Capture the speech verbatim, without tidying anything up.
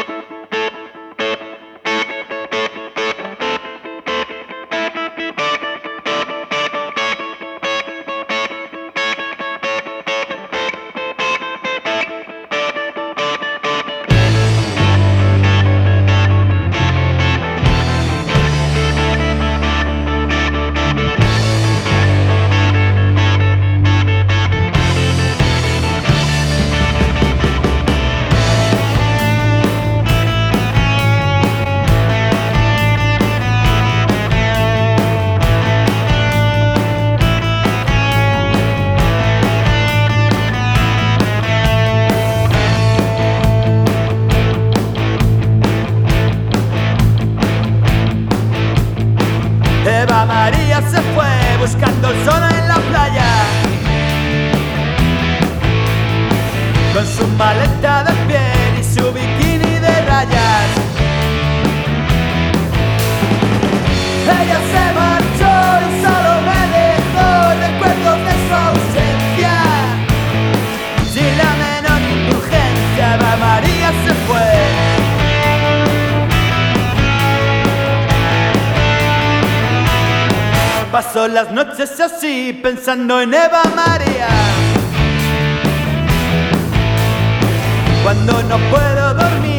Eva María se fue buscando el sol en la playa, con su maleta de piel y su bikini de rayas. Ella se marchó y solo me dejó recuerdos de su ausencia. Sin la menor indulgencia, Eva María se fue. Paso las noches así pensando en Eva María. Cuando no puedo dormir